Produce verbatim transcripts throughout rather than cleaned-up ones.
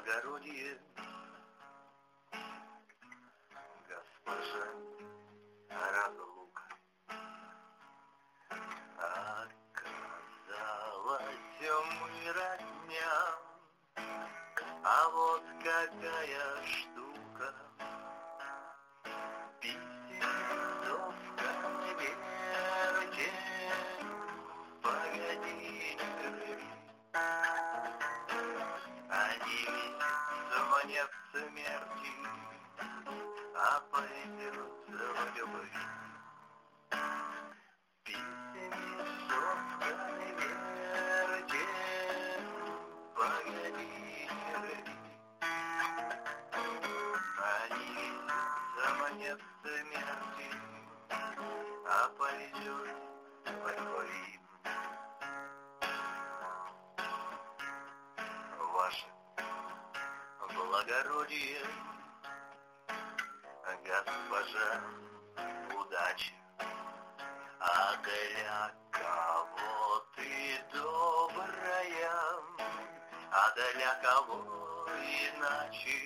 благородие, госпожа разлука. Оказалось, мы родня, а вот какая штука. Писем-листовка верьте, погоди, они мне в смерти, а пойдется в любви. Писем-листовка верьте, погоди, они мне в смерти, а пойдет в любви. Ваше благородие, госпожа удачи, а для кого ты добрая, а для кого иначе?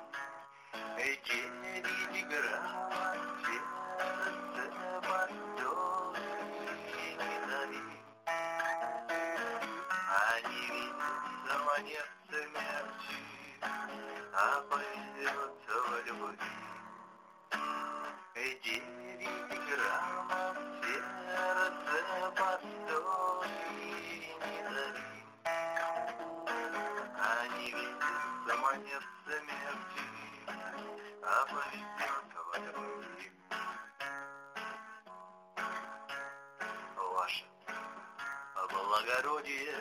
Девять грамм сердце постой не зови. Они видятся мне в смерти, а пойдет в любви. Девять граммов сердце постой не зови. Они видятся мне в смерти, а пойдет в любви. Ваше благородие,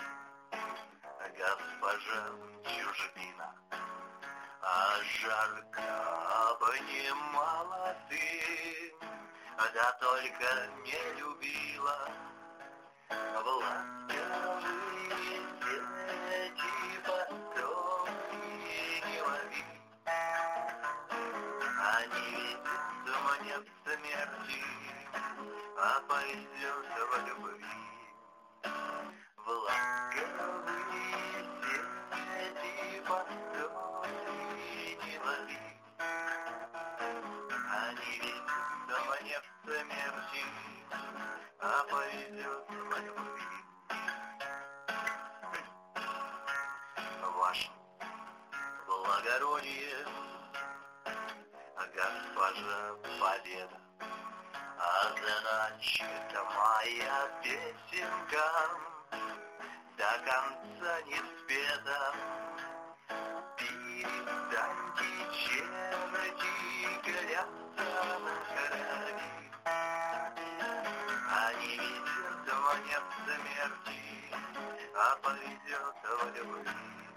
госпожа чужбина, а жарко обнимала ты, да только не любила. В ласковые сети постой не лови. Они видятся мне в смерти, а пойдет в любви. В ласковые сети постой не лови. Они видятся мне в смерти, а пойдет в любви. Ваше благородие, госпожа Победа, а значит моя песенка до конца не спета. Перестаньте, черти, гляться на крови. Они видят мне в смерти, а поведет в любви.